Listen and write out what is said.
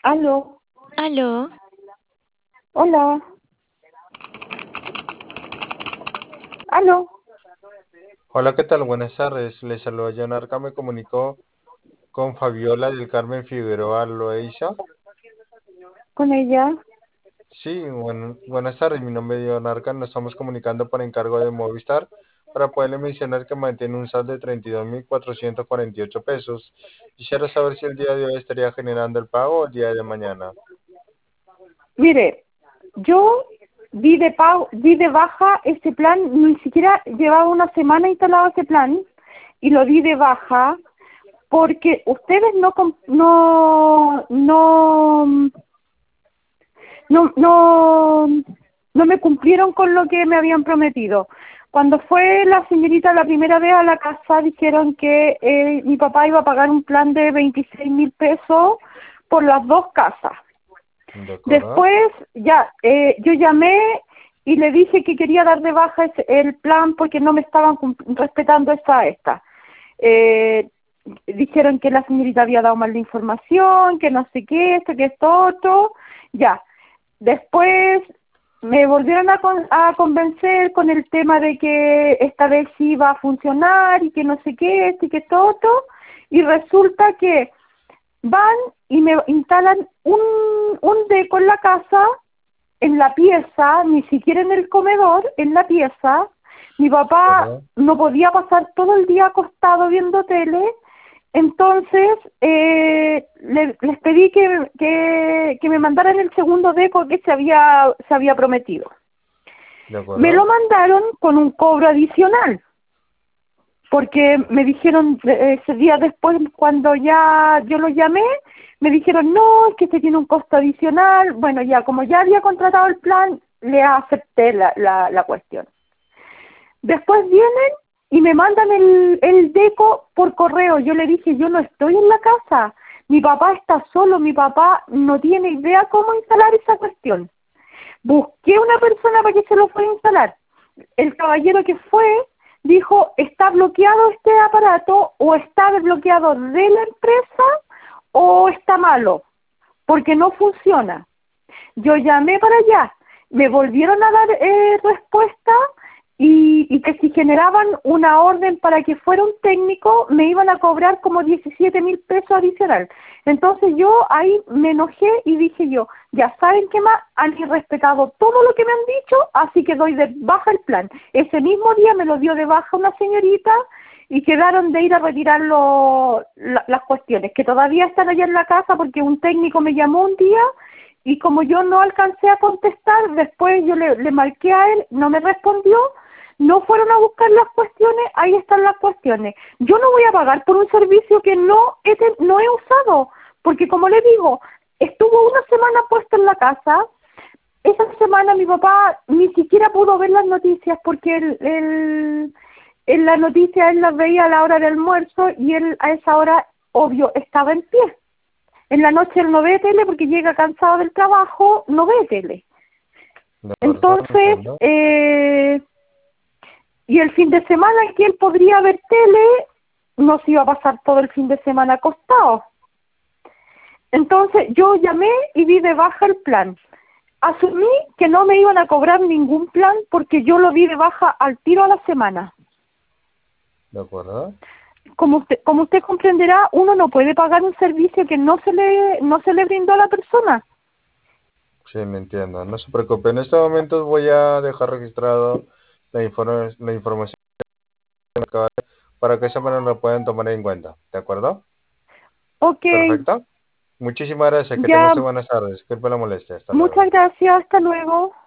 Aló, Aló, hola, aló, Hola, ¿qué tal? Buenas tardes. Les saluda John Arca. Me comunicó con Fabiola del Carmen Figueroa Loaiza. con ella. Sí, buenas tardes. Mi nombre es John Arca. Nos estamos comunicando por encargo de Movistar para poderle mencionar que mantiene un saldo de 32.448 pesos. Quisiera saber si el día de hoy estaría generando el pago o el día de mañana. Mire, yo di de baja ese plan, ni siquiera llevaba una semana instalado ese plan y lo di de baja porque ustedes no me cumplieron con lo que me habían prometido. Cuando fue la señorita la primera vez a la casa, dijeron que mi papá iba a pagar un plan de 26.000 pesos por las dos casas. ¿De acuerdo? Después, ya, yo llamé y le dije que quería dar de baja el plan porque no me estaban respetando esta. Eh, Dijeron que la señorita había dado mal la información, que no sé qué, esto, que esto, otro. Ya, después me volvieron a convencer con el tema de que esta vez sí iba a funcionar y que no sé qué, esto y que esto, otro. Y resulta que van y me instalan un deco en la casa, en la pieza, ni siquiera en el comedor, en la pieza. Mi ¿De papá acuerdo? no podía pasar todo el día acostado viendo tele, entonces les pedí que me mandaran el segundo deco que se había prometido. ¿De Me lo acuerdo? mandaron con un cobro adicional, porque me dijeron ese día después, cuando ya yo lo llamé, me dijeron, no, es que este tiene un costo adicional. Bueno, ya como ya había contratado el plan, le acepté la cuestión. Después vienen y me mandan el deco por correo. Yo le dije, yo no estoy en la casa, mi papá está solo, mi papá no tiene idea cómo instalar esa cuestión. Busqué una persona para que se lo fuera a instalar. El caballero que fue dijo, está bloqueado este aparato, o está desbloqueado de la empresa, o está malo, porque no funciona. Yo llamé para allá, me volvieron a dar respuesta, y que si generaban una orden para que fuera un técnico, me iban a cobrar como 17.000 pesos adicional. Entonces yo ahí me enojé y dije yo, ya saben qué más, han irrespetado todo lo que me han dicho, así que doy de baja el plan. Ese mismo día me lo dio de baja una señorita y quedaron de ir a retirar las cuestiones, que todavía están allá en la casa porque un técnico me llamó un día y como yo no alcancé a contestar, después yo le marqué a él, no me respondió, no fueron a buscar las cuestiones, ahí están las cuestiones. Yo no voy a pagar por un servicio que no he usado, porque como le digo, estuvo una semana puesto en la casa. Esa semana mi papá ni siquiera pudo ver las noticias porque en las noticias él las veía a la hora del almuerzo y él a esa hora, obvio, estaba en pie. En la noche él no ve tele porque llega cansado del trabajo, no ve tele. ¿De acuerdo? Entonces, Entiendo. y el fin de semana en que él podría ver tele, no se iba a pasar todo el fin de semana acostado. Entonces yo llamé y di de baja el plan. Asumí que no me iban a cobrar ningún plan porque yo lo di de baja al tiro a la semana. ¿De acuerdo? Como usted comprenderá, uno no puede pagar un servicio que no se le brindó a la persona. Sí, me entiendo. No se preocupe. En este momento voy a dejar registrado la información para que esa manera lo puedan tomar en cuenta. ¿De acuerdo? Ok, Perfecto. Muchísimas gracias. Que tenga ya, usted buenas tardes. Disculpe la molestia. Hasta muchas luego. gracias, hasta luego.